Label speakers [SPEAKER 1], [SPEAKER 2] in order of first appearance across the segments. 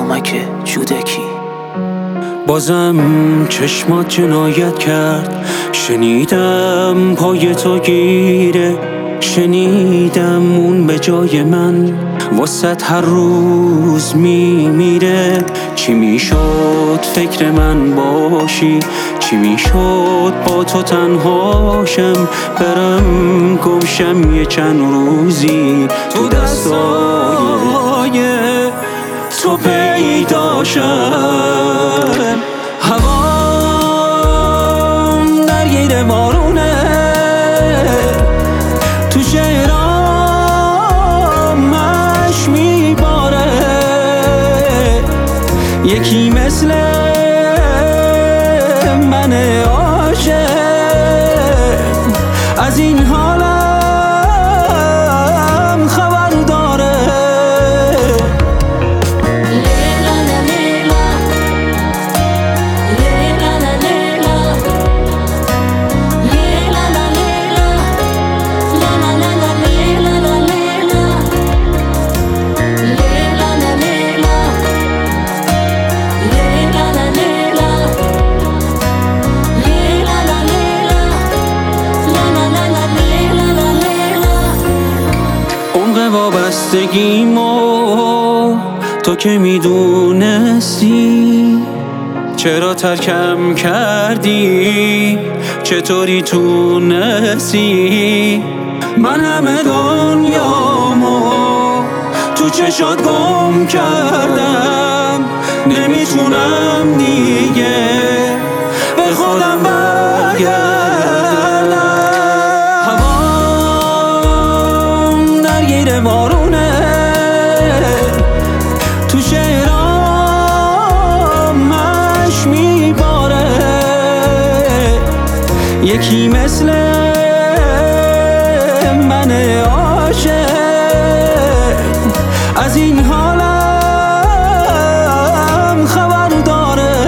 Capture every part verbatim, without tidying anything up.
[SPEAKER 1] نامک جودکی.
[SPEAKER 2] بازم چشمات جنایت کرد، شنیدم پای تو گیره، شنیدم اون به جای من واسط هر روز میمیره. چی میشد فکر من باشی، چی میشد با تو تنهاشم، برم گمشم یه چند روزی تو دستای تو پیداشم. هوام درگیر بارونه، تو شعرامش میباره، یکی مثل من عاشق از این حالم خبر داره. وابستگیمو تو که میدونستی، چرا ترکم کردی؟ چطوری تونستی من همه دنیامو تو چشات گم کردم؟ نمیتونم دیگه به خودم برگردم. هوام درگیر بارونه، تو شعرامش میباره، یکی مثل من عاشق از این حالم خبر داره.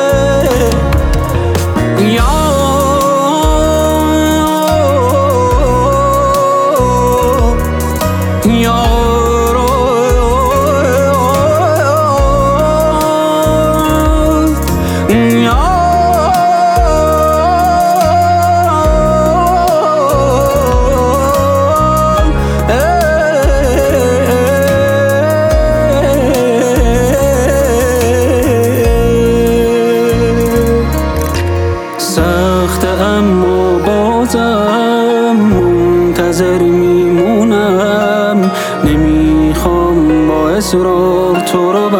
[SPEAKER 2] سخته اما بازم منتظر میمونم، نمیخوام با اصرار تو رو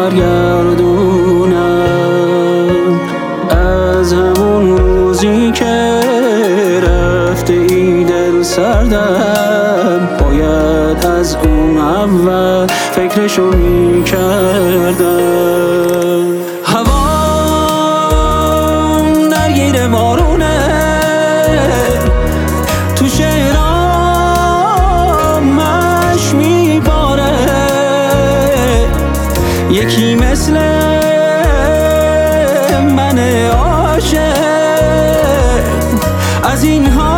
[SPEAKER 2] برگردونم. از همون روزی که رفته ای دل سردم، باید از اون اول فکرشو میکردم. هوام درگیر بارونه، تو شعرامش میباره، یکی مثل من عاشق از این